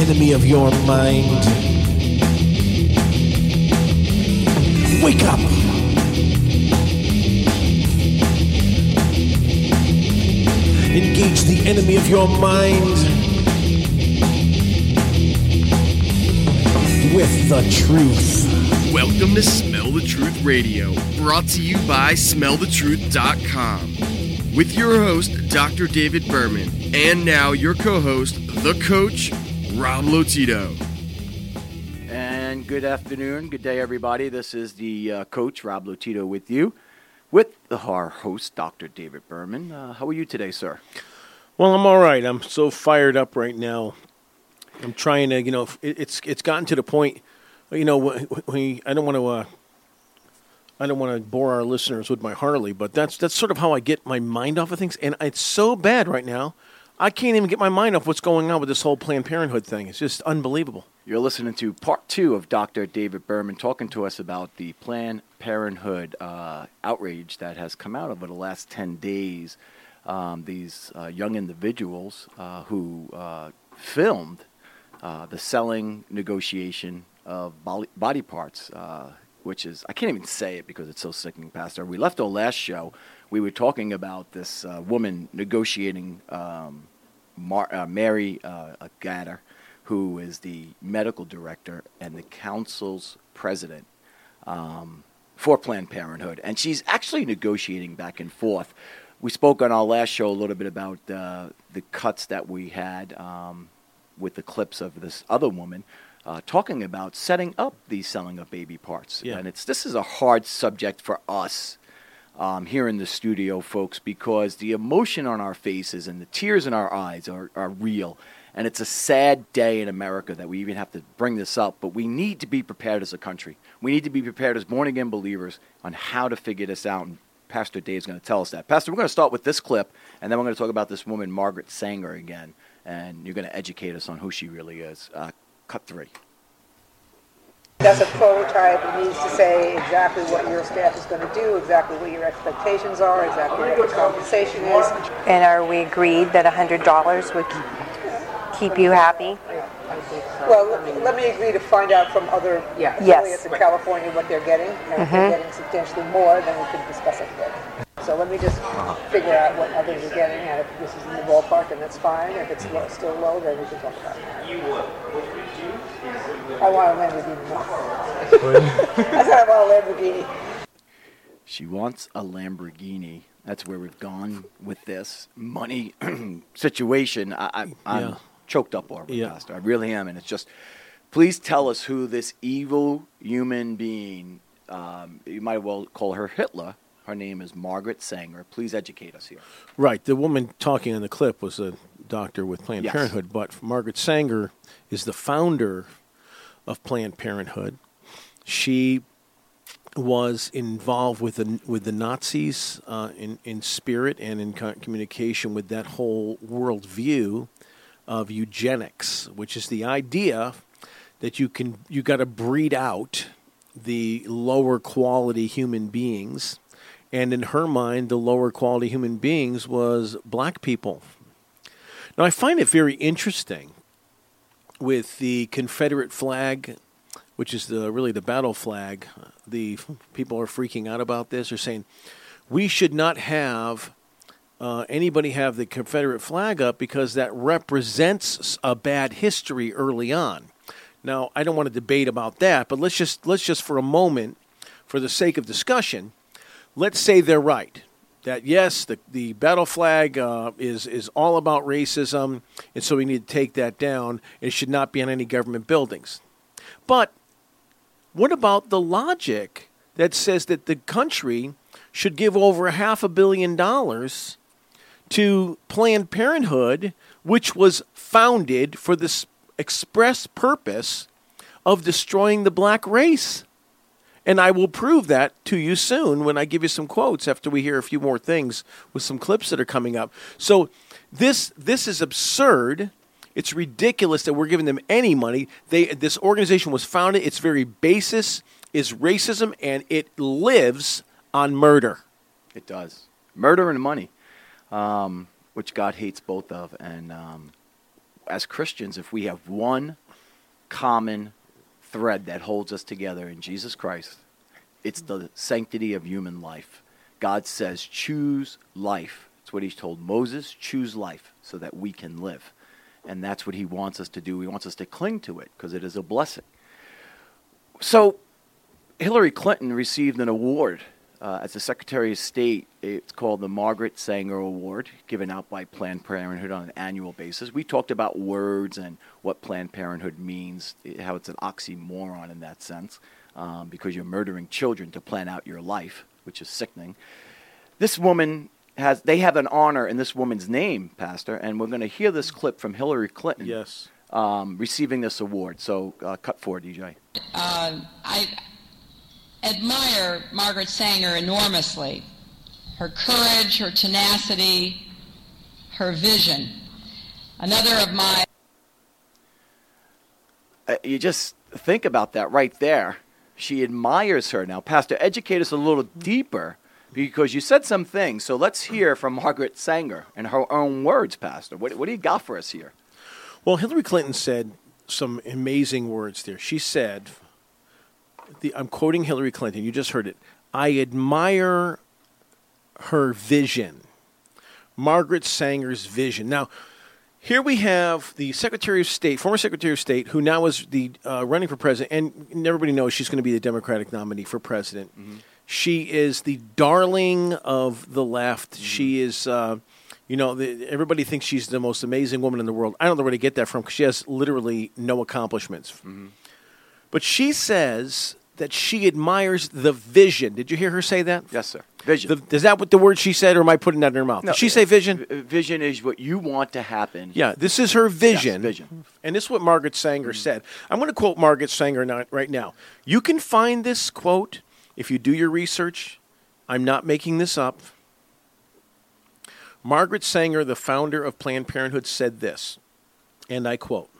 enemy of your mind. Wake up! Engage the enemy of your mind with the truth. Welcome to Smell the Truth Radio, brought to you by SmellTheTruth.com. With your host, Dr. David Berman, and now your co-host, the coach, Rob Lotito. And good afternoon, good day, everybody. This is the coach, Rob Lotito, with you, with our host, Dr. David Berman. How are you today, sir? Well, I'm all right. I'm so fired up right now. I'm trying to, it's gotten to the point, I don't want to bore our listeners with my Harley, but that's sort of how I get my mind off of things. And it's so bad right now, I can't even get my mind off what's going on with this whole Planned Parenthood thing. It's just unbelievable. You're listening to part 2 of Dr. David Berman talking to us about the Planned Parenthood outrage that has come out over the last 10 days. These young individuals who filmed the selling negotiation of body parts, which is, I can't even say it because it's so sickening, Pastor. We left our last show, we were talking about this woman negotiating Mary Gatter, who is the medical director and the council's president for Planned Parenthood. And she's actually negotiating back and forth. We spoke on our last show a little bit about the cuts that we had with the clips of this other woman talking about setting up the selling of baby parts. Yeah. And this is a hard subject for us here in the studio, folks, because the emotion on our faces and the tears in our eyes are real. And it's a sad day in America that we even have to bring this up, but we need to be prepared as a country. We need to be prepared as born-again believers on how to figure this out. And Pastor Dave's going to tell us that. Pastor, we're going to start with this clip, and then we're going to talk about this woman, Margaret Sanger, again, and you're going to educate us on who she really is. Cut 3. That's a prototype. It needs to say exactly what your staff is going to do, exactly what your expectations are, exactly what your compensation is. And are we agreed that $100 would keep you happy? Well, let me agree to find out from other affiliates in California what they're getting. And if they're getting substantially more, then we can discuss it then. So let me just figure out what others are getting, and if this is in the ballpark, and that's fine. If it's still low, then we can talk about it. I want a Lamborghini. I said I want a Lamborghini. She wants a Lamborghini. That's where we've gone with this money situation. I'm choked up over it, Pastor. I really am. And it's just, please tell us who this evil human being, you might well call her Hitler. Her name is Margaret Sanger. Please educate us here. Right. The woman talking in the clip was a doctor with Planned Parenthood, but Margaret Sanger is the founder of Planned Parenthood. She was involved with the Nazis in spirit and in communication with that whole worldview of eugenics, which is the idea that you got to breed out the lower quality human beings. And in her mind, the lower quality human beings was black people. Now, I find it very interesting with the Confederate flag, which is really the battle flag. The people are freaking out about this. They're saying, we should not have anybody have the Confederate flag up because that represents a bad history early on. Now, I don't want to debate about that, but let's just for a moment, for the sake of discussion, let's say they're right, that yes, the battle flag is all about racism, and so we need to take that down. It should not be on any government buildings. But what about the logic that says that the country should give over $500 million to Planned Parenthood, which was founded for this express purpose of destroying the black race? And I will prove that to you soon when I give you some quotes after we hear a few more things with some clips that are coming up. So this is absurd. It's ridiculous that we're giving them any money. This organization was founded. Its very basis is racism, and it lives on murder. It does. Murder and money, which God hates both of. And as Christians, if we have one common thread that holds us together in Jesus Christ, it's the sanctity of human life. God says, choose life. That's what he told Moses, choose life so that we can live. And that's what he wants us to do. He wants us to cling to it because it is a blessing. So Hillary Clinton received an award as the Secretary of State. It's called the Margaret Sanger Award, given out by Planned Parenthood on an annual basis. We talked about words and what Planned Parenthood means, how it's an oxymoron in that sense, because you're murdering children to plan out your life, which is sickening. This woman they have an honor in this woman's name, Pastor, and we're going to hear this clip from Hillary Clinton. Yes. Receiving this award. So cut forward, DJ. I admire Margaret Sanger enormously. Her courage, her tenacity, her vision. Another of my... You just think about that right there. She admires her. Now, Pastor, educate us a little deeper, because you said some things. So let's hear from Margaret Sanger in her own words, Pastor. What do you got for us here? Well, Hillary Clinton said some amazing words there. She said, I'm quoting Hillary Clinton. You just heard it. I admire her vision. Margaret Sanger's vision. Now, here we have the Secretary of State, former Secretary of State, who now is the running for president, and everybody knows she's going to be the Democratic nominee for president. Mm-hmm. She is the darling of the left. Mm-hmm. She is, everybody thinks she's the most amazing woman in the world. I don't know where to get that from because she has literally no accomplishments. Mm-hmm. But she says that she admires the vision. Did you hear her say that? Yes, sir. Vision. Is that what the word she said, or am I putting that in her mouth? No, Did she say vision? Vision is what you want to happen. Yeah, this is her vision. Yes, vision. And this is what Margaret Sanger said. I'm going to quote Margaret Sanger right now. You can find this quote if you do your research. I'm not making this up. Margaret Sanger, the founder of Planned Parenthood, said this, and I quote,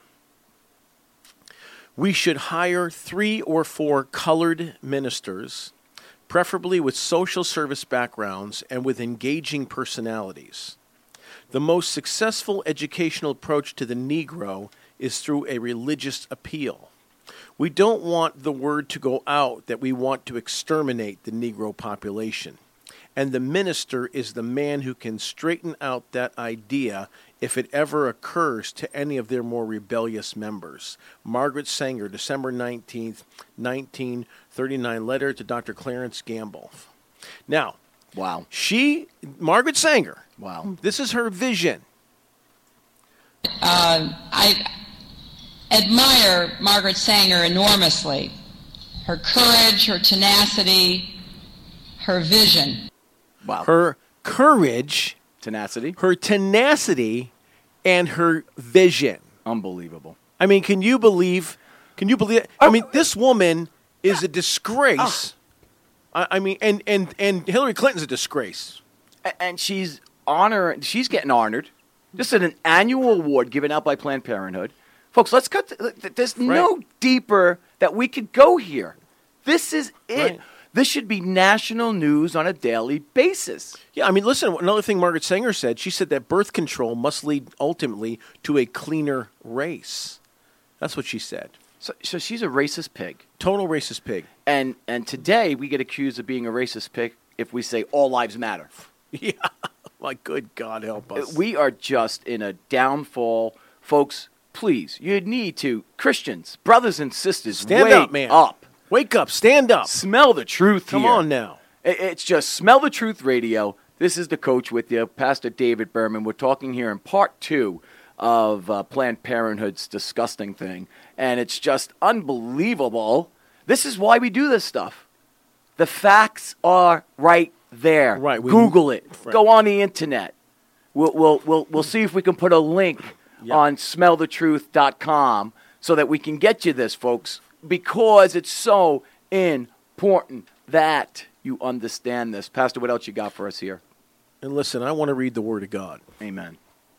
"We should hire 3 or 4 colored ministers, preferably with social service backgrounds and with engaging personalities. The most successful educational approach to the Negro is through a religious appeal. We don't want the word to go out that we want to exterminate the Negro population. And the minister is the man who can straighten out that idea if it ever occurs to any of their more rebellious members." Margaret Sanger, December 19th, 1939, letter to Dr. Clarence Gamble. Now, wow. Margaret Sanger, wow, this is her vision. I admire Margaret Sanger enormously. Her courage, her tenacity, her vision. Wow. Her courage, tenacity, and her vision. Unbelievable. I mean, can you believe it? I mean, this woman is a disgrace. I mean, and Hillary Clinton's a disgrace. And she's getting honored. This is an annual award given out by Planned Parenthood. Folks, let's cut. There's no deeper that we could go here. This is it. Right. This should be national news on a daily basis. Yeah, I mean, listen, another thing Margaret Sanger said, she said that birth control must lead ultimately to a cleaner race. That's what she said. So she's a racist pig. Total racist pig. And today we get accused of being a racist pig if we say all lives matter. Yeah, my good God help us. We are just in a downfall. Folks, please, you need to, Christians, brothers and sisters, stand up, man. Wake up, stand up. Smell the truth. Come on now. It's just Smell the Truth Radio. This is the coach with you, Pastor David Berman. We're talking here in part 2 of Planned Parenthood's disgusting thing. And it's just unbelievable. This is why we do this stuff. The facts are right there. Right. Google it. Right. Go on the internet. We'll see if we can put a link on smellthetruth.com so that we can get you this, folks. Because it's so important that you understand this. Pastor, what else you got for us here? And listen, I want to read the Word of God. Amen.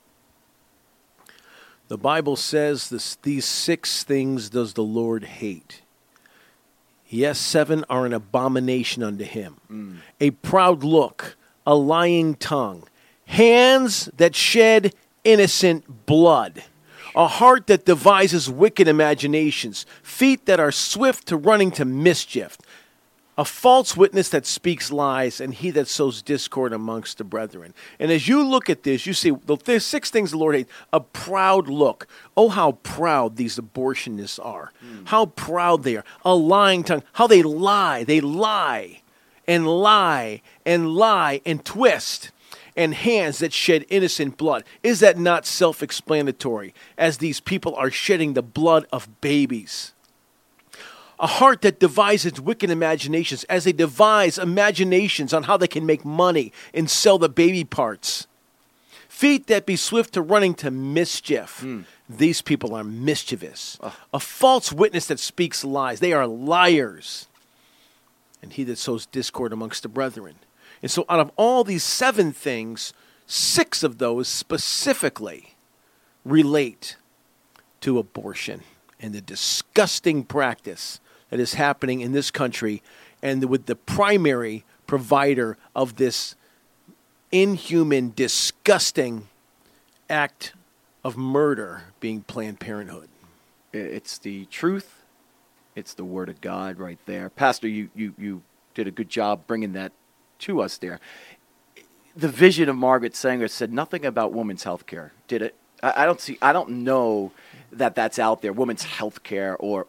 The Bible says these 6 things does the Lord hate. Yes, 7 are an abomination unto him. A proud look, a lying tongue, hands that shed innocent blood, A heart that devises wicked imaginations, feet that are swift to running to mischief, a false witness that speaks lies, and he that sows discord amongst the brethren. And as you look at this, you see there's 6 things the Lord hates. A proud look. Oh, how proud these abortionists are. How proud they are. A lying tongue. How they lie. They lie and lie and lie and twist. And hands that shed innocent blood. Is that not self-explanatory, as these people are shedding the blood of babies? A heart that devises wicked imaginations, as they devise imaginations on how they can make money and sell the baby parts. Feet that be swift to running to mischief. These people are mischievous. A false witness that speaks lies. They are liars. And he that sows discord amongst the brethren. And so out of all these 7 things, 6 of those specifically relate to abortion and the disgusting practice that is happening in this country, and with the primary provider of this inhuman, disgusting act of murder being Planned Parenthood. It's the truth. It's the Word of God right there. Pastor, you did a good job bringing that to us there. The vision of Margaret Sanger said nothing about women's health care, did it? I don't know that that's out there, women's health care, or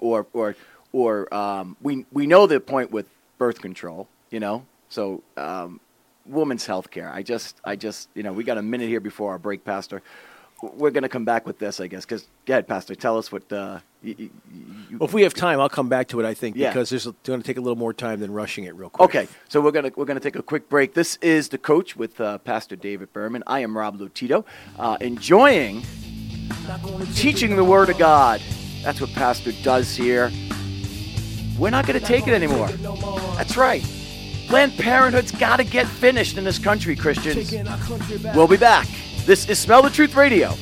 we know the point with birth control, so women's health care. I just we got a minute here before our break, Pastor. We're going to come back with this, I guess, because, go ahead, Pastor, tell us what... Well, if we have time, I'll come back to it, I think, because it's going to take a little more time than rushing it real quick. Okay, so we're going to take a quick break. This is The Coach with Pastor David Berman. I am Rob Lutito, enjoying teaching the Word of God. That's what Pastor does here. We're not going to take it anymore. That's right. Planned Parenthood's got to get finished in this country, Christians. We'll be back. This is Smell the Truth Radio.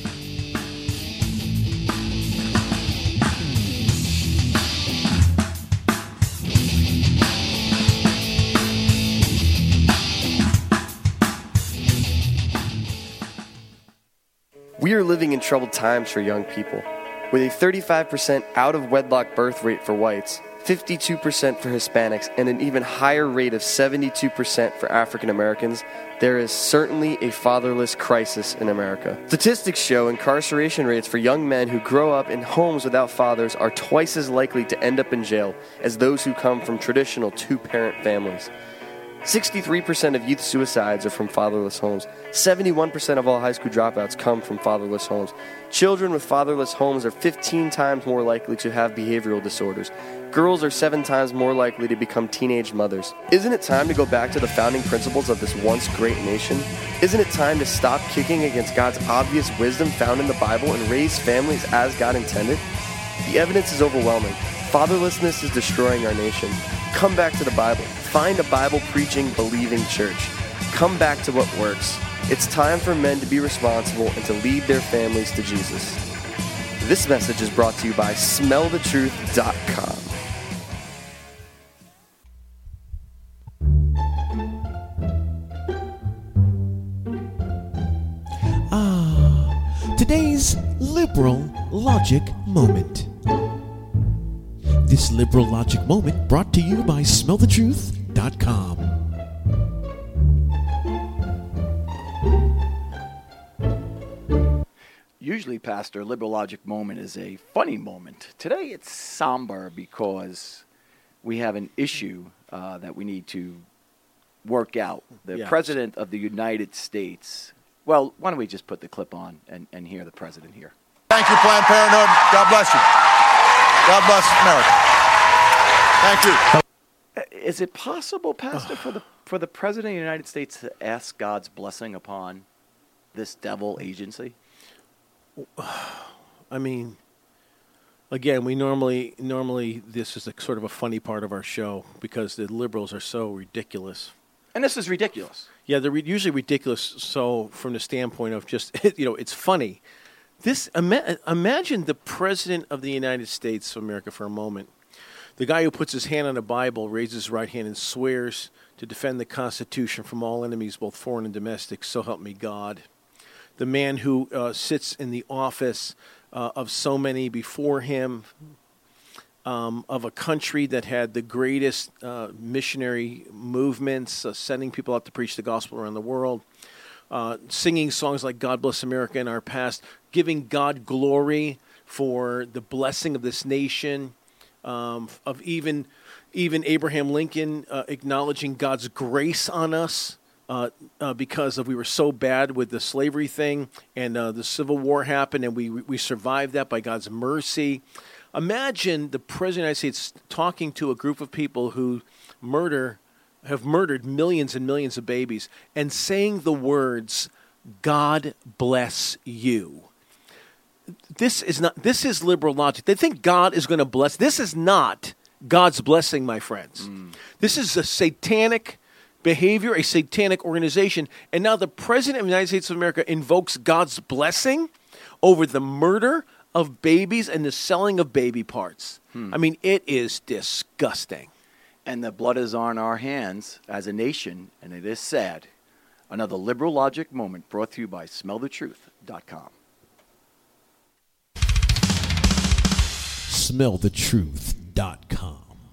We are living in troubled times for young people. With a 35% out-of-wedlock birth rate for whites, 52% for Hispanics, and an even higher rate of 72% for African Americans, there is certainly a fatherless crisis in America. Statistics show incarceration rates for young men who grow up in homes without fathers are twice as likely to end up in jail as those who come from traditional 2-parent families. 63% of youth suicides are from fatherless homes. 71% of all high school dropouts come from fatherless homes. Children with fatherless homes are 15 times more likely to have behavioral disorders. Girls are 7 times more likely to become teenage mothers. Isn't it time to go back to the founding principles of this once great nation? Isn't it time to stop kicking against God's obvious wisdom found in the Bible and raise families as God intended? The evidence is overwhelming. Fatherlessness is destroying our nation. Come back to the Bible. Find a Bible-preaching, believing church. Come back to what works. It's time for men to be responsible and to lead their families to Jesus. This message is brought to you by SmellTheTruth.com. Today's Liberal Logic Moment. This Liberal Logic Moment brought to you by SmellTheTruth.com. Usually, Pastor, Liberal Logic Moment is a funny moment. Today it's somber because we have an issue that we need to work out. The President of the United States... Well, why don't we just put the clip on and hear the President here. Thank you, Planned Parenthood. God bless you. God bless America. Thank you. Is it possible, Pastor, for the President of the United States to ask God's blessing upon this devil agency? I mean, again, we normally this is sort of a funny part of our show because the liberals are so ridiculous. And this is ridiculous. Yeah, they're usually ridiculous. So from the standpoint of just it's funny. Imagine the President of the United States of America for a moment. The guy who puts his hand on the Bible, raises his right hand, and swears to defend the Constitution from all enemies, both foreign and domestic. So help me God. The man who sits in the office of so many before him, of a country that had the greatest missionary movements, sending people out to preach the gospel around the world, singing songs like God Bless America in our past, giving God glory for the blessing of this nation, of even Abraham Lincoln acknowledging God's grace on us because we were so bad with the slavery thing, and the Civil War happened, and we survived that by God's mercy. Imagine the President of the United States talking to a group of people who have murdered millions and millions of babies and saying the words, God bless you. This is liberal logic. They think God is going to bless. This is not God's blessing, my friends. This is a satanic behavior, a satanic organization. And now the President of the United States of America invokes God's blessing over the murder of babies and the selling of baby parts. I mean, it is disgusting. And the blood is on our hands as a nation, and it is sad. Another Liberal Logic moment brought to you by SmellTheTruth.com. SmellTheTruth.com.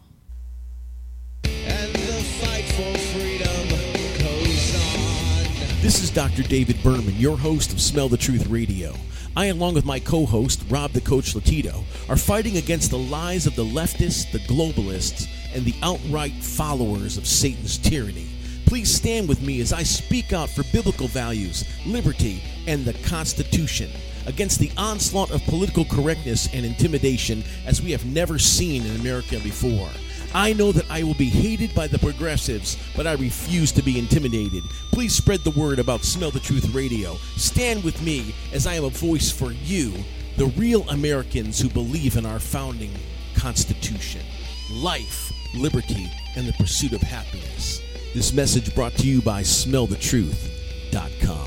And the fight for freedom goes on. This is Dr. David Berman, your host of Smell the Truth Radio. I, along with my co-host, Rob the Coach Latito, are fighting against the lies of the leftists, the globalists, and the outright followers of Satan's tyranny. Please stand with me as I speak out for biblical values, liberty, and the Constitution, against the onslaught of political correctness and intimidation as we have never seen in America before. I know that I will be hated by the progressives, but I refuse to be intimidated. Please spread the word about Smell the Truth Radio. Stand with me as I am a voice for you, the real Americans who believe in our founding Constitution. Life, liberty, and the pursuit of happiness. This message brought to you by SmellTheTruth.com.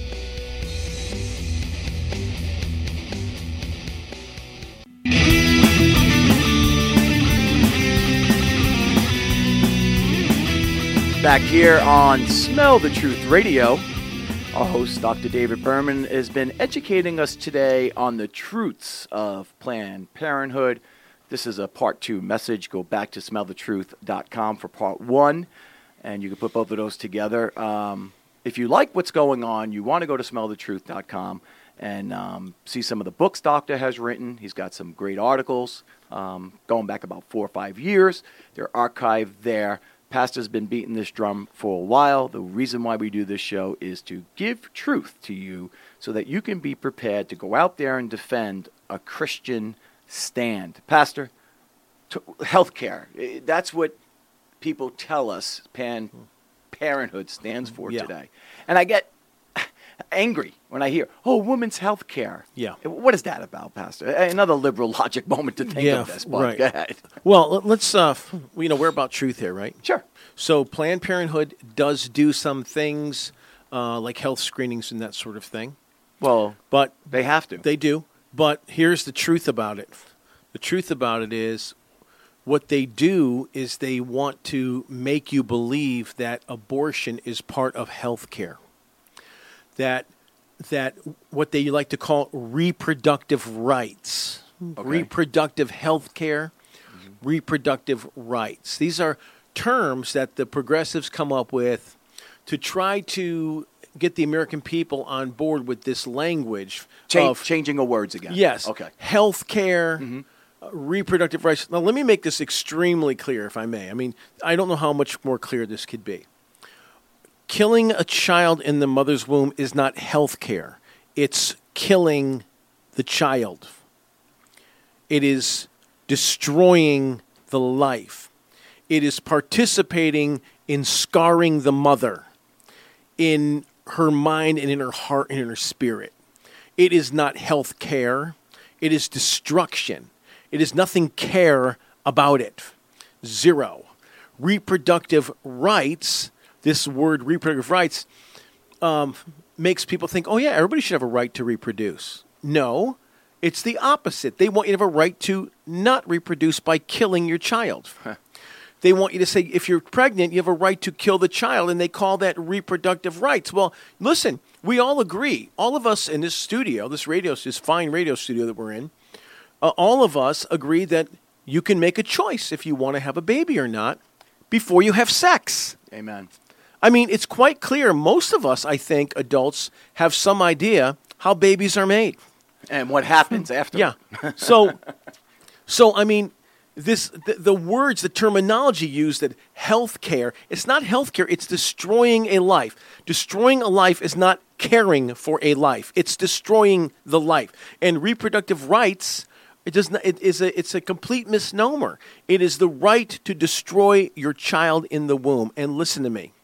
Back here on Smell the Truth Radio, our host, Dr. David Berman, has been educating us today on the truths of Planned Parenthood. This is a part 2 message. Go back to SmellTheTruth.com for part 1, and you can put both of those together. If you like what's going on, you want to go to SmellTheTruth.com and see some of the books Doctor has written. He's got some great articles going back about 4 or 5 years. They're archived there. Pastor's been beating this drum for a while. The reason why we do this show is to give truth to you so that you can be prepared to go out there and defend a Christian stand. Pastor, healthcare, that's what people tell us Planned Parenthood stands for today. And I get angry when I hear, women's health care. Yeah. What is that about, Pastor? Another liberal logic moment to think of this, but right. Go ahead. Well, let's, we're about truth here, right? Sure. So Planned Parenthood does do some things like health screenings and that sort of thing. Well, but they have to. They do. But here's the truth about it. The truth about it is what they do is they want to make you believe that abortion is part of health care. That what they like to call reproductive rights, reproductive health care, reproductive rights. These are terms that the progressives come up with to try to get the American people on board with this language. Changing of words again. Yes. Okay. Health care, reproductive rights. Now, let me make this extremely clear, if I may. I mean, I don't know how much more clear this could be. Killing a child in the mother's womb is not health care. It's killing the child. It is destroying the life. It is participating in scarring the mother in her mind and in her heart and in her spirit. It is not health care. It is destruction. It is nothing care about it. Zero. Reproductive rights, this word reproductive rights, makes people think, oh yeah, everybody should have a right to reproduce. No, it's the opposite. They want you to have a right to not reproduce by killing your child. they want you to say, if you're pregnant, you have a right to kill the child, and they call that reproductive rights. Well, listen, we all agree. All of us in this studio, this fine radio studio that we're in, all of us agree that you can make a choice if you want to have a baby or not before you have sex. Amen. I mean, it's quite clear. Most of us, I think, adults, have some idea how babies are made. And what happens after. Yeah. So I mean, the words, the terminology used, that health care, it's not health care, it's destroying a life. Destroying a life is not caring for a life. It's destroying the life. And reproductive rights, it's a complete misnomer. It is the right to destroy your child in the womb. And listen to me.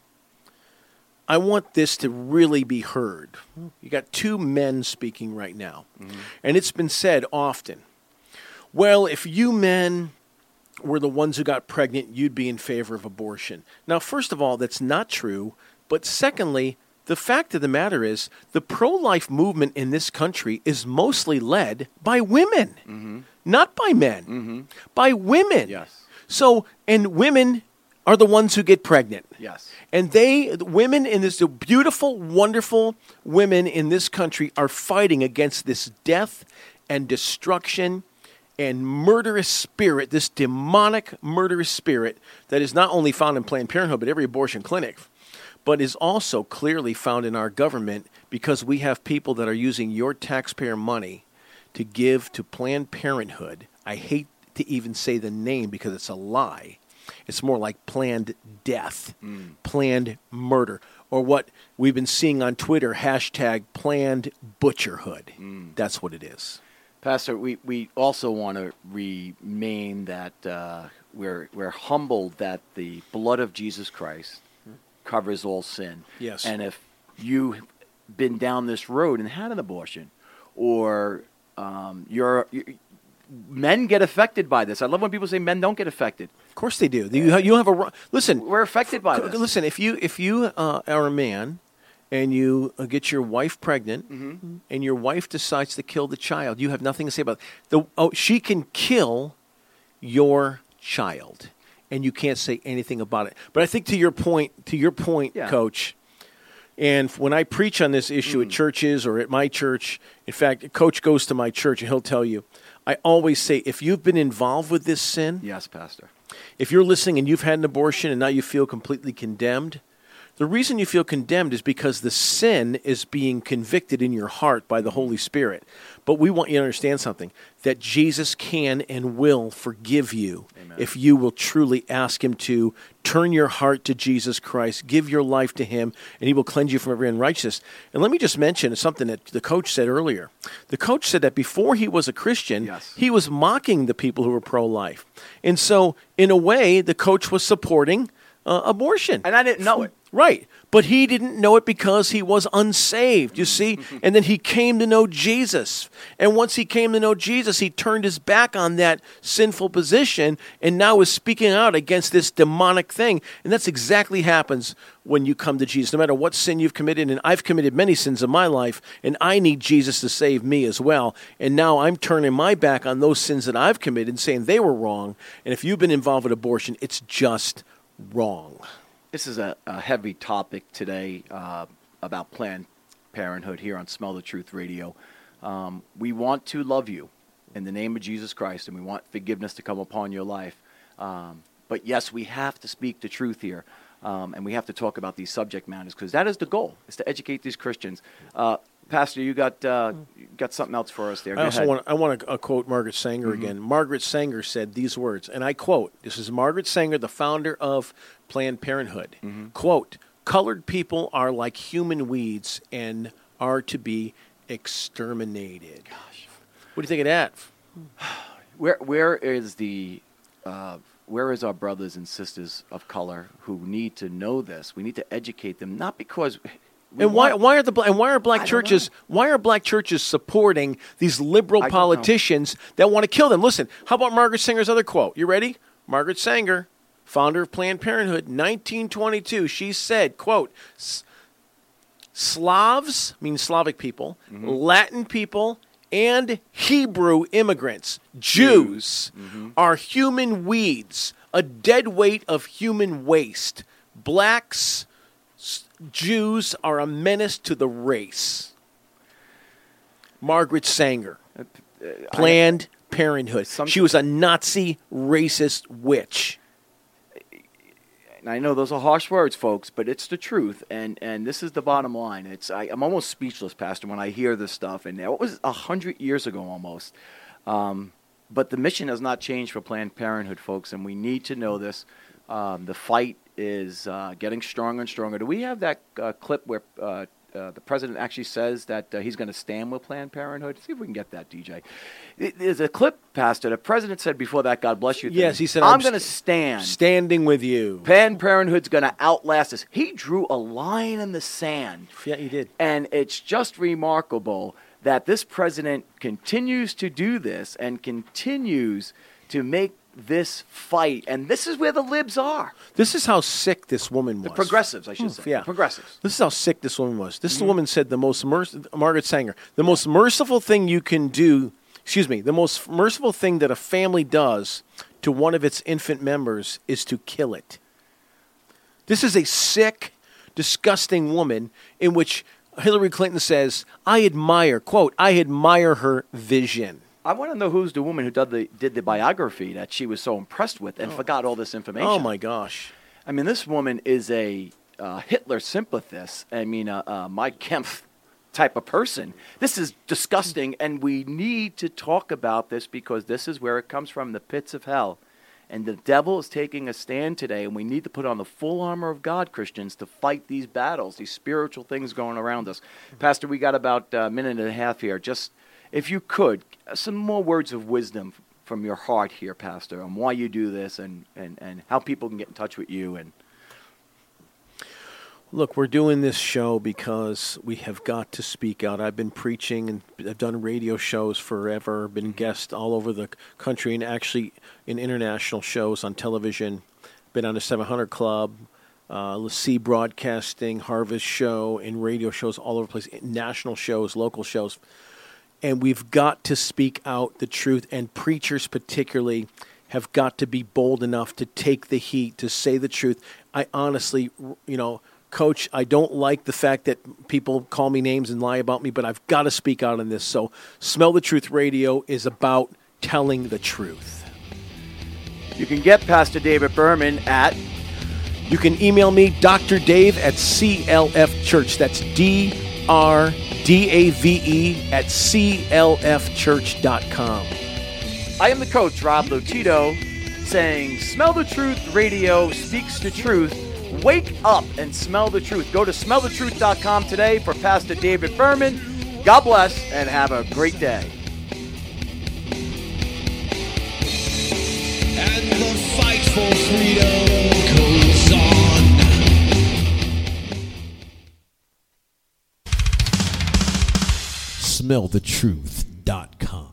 I want this to really be heard. You got two men speaking right now. Mm-hmm. And it's been said often, well, if you men were the ones who got pregnant, you'd be in favor of abortion. Now, first of all, that's not true. But secondly, the fact of the matter is the pro-life movement in this country is mostly led by women, not by men, by women. Yes. So, and women are the ones who get pregnant. Yes. And the beautiful, wonderful women in this country are fighting against this death and destruction and murderous spirit, this demonic murderous spirit that is not only found in Planned Parenthood, but every abortion clinic, but is also clearly found in our government, because we have people that are using your taxpayer money to give to Planned Parenthood. I hate to even say the name because it's a lie. It's more like planned death, planned murder, or what we've been seeing on Twitter, hashtag planned butcherhood. That's what it is. Pastor, we also want to remain that we're humbled that the blood of Jesus Christ covers all sin. Yes. And if you've been down this road and had an abortion, or men get affected by this. I love when people say men don't get affected. Of course they do. You have a listen. We're affected by this. Listen, if you are a man and you get your wife pregnant, and your wife decides to kill the child, you have nothing to say about it. She can kill your child, and you can't say anything about it. But I think to your point, yeah. Coach. And when I preach on this issue at churches or at my church, in fact, a coach goes to my church and he'll tell you, I always say, if you've been involved with this sin, yes, Pastor. If you're listening and you've had an abortion and now you feel completely condemned, the reason you feel condemned is because the sin is being convicted in your heart by the Holy Spirit. But we want you to understand something, that Jesus can and will forgive you. Amen. If you will truly ask him to. Turn your heart to Jesus Christ, give your life to him, and he will cleanse you from every unrighteousness. And let me just mention something that the coach said earlier. The coach said that before he was a Christian, he was mocking the people who were pro-life. And so, in a way, the coach was supporting abortion. And I didn't know it. Right. But he didn't know it because he was unsaved, you see? And then he came to know Jesus. And once he came to know Jesus, he turned his back on that sinful position and now is speaking out against this demonic thing. And that's exactly happens when you come to Jesus. No matter what sin you've committed, and I've committed many sins in my life, and I need Jesus to save me as well. And now I'm turning my back on those sins that I've committed and saying they were wrong. And if you've been involved with abortion, it's just wrong. This is a heavy topic today about Planned Parenthood here on Smell the Truth Radio. We want to love you in the name of Jesus Christ, and we want forgiveness to come upon your life. But yes, we have to speak the truth here, and we have to talk about these subject matters, because that is the goal, is to educate these Christians. Pastor, you got something else for us there. I want to quote Margaret Sanger again. Margaret Sanger said these words, and I quote, this is Margaret Sanger, the founder of Planned Parenthood. Quote, "Colored people are like human weeds and are to be exterminated." Gosh. What do you think of that? Where is our brothers and sisters of color who need to know this? We need to educate them, not because... why are black churches supporting these liberal politicians that want to kill them? Listen, how about Margaret Sanger's other quote? You ready? Margaret Sanger, founder of Planned Parenthood, 1922. She said, quote, "Slavs, means Slavic people, Latin people, and Hebrew immigrants, Jews, are human weeds a dead weight of human waste. Blacks, Jews are a menace to the race. Margaret Sanger, Planned Parenthood. She was a Nazi racist witch. And I know those are harsh words, folks, but it's the truth, and this is the bottom line. I'm almost speechless, Pastor, when I hear this stuff. And it was 100 years ago almost. But the mission has not changed for Planned Parenthood, folks, and we need to know this. The fight is getting stronger and stronger. Do we have that clip where the president actually says that he's going to stand with Planned Parenthood? See if we can get that, DJ. There's a clip, Pastor. The president said before that God bless you thing, yes, he said, I'm going to stand. Standing with you. Planned Parenthood's going to outlast us. He drew a line in the sand. Yeah, he did. And it's just remarkable that this president continues to do this and continues to make this fight. And this is where the libs are. This is how sick this woman was. The progressives, I should say. Yeah. Progressives. This is how sick this woman was. This woman said Margaret Sanger, the most merciful thing you can do, the most merciful thing that a family does to one of its infant members is to kill it. This is a sick, disgusting woman in which Hillary Clinton says, I admire her vision. I want to know who's the woman who did the biography that she was so impressed with and forgot all this information. Oh, my gosh. I mean, this woman is a Hitler sympathist. I mean, Mike Kempf type of person. This is disgusting, and we need to talk about this because this is where it comes from, the pits of hell. And the devil is taking a stand today, and we need to put on the full armor of God, Christians, to fight these battles, these spiritual things going around us. Pastor, we got about a minute and a half here. Just, if you could, some more words of wisdom from your heart here, Pastor, on why you do this and how people can get in touch with you. And look, we're doing this show because we have got to speak out. I've been preaching and I've done radio shows forever, been guest all over the country and actually in international shows on television, been on the 700 Club, LeSee Broadcasting, Harvest Show, and radio shows all over the place, national shows, local shows. And we've got to speak out the truth, and preachers particularly have got to be bold enough to take the heat, to say the truth. I honestly, Coach, I don't like the fact that people call me names and lie about me, but I've got to speak out on this. So Smell the Truth Radio is about telling the truth. You can get Pastor David Berman at... You can email me, Dr. Dave at CLF Church. That's DRDAVE at CLFchurch.com. I am the coach, Rob Lotito, saying Smell the Truth Radio speaks the truth. Wake up and smell the truth. Go to smellthetruth.com today for Pastor David Berman. God bless and have a great day. And the fight for freedom goes on. Smellthetruth.com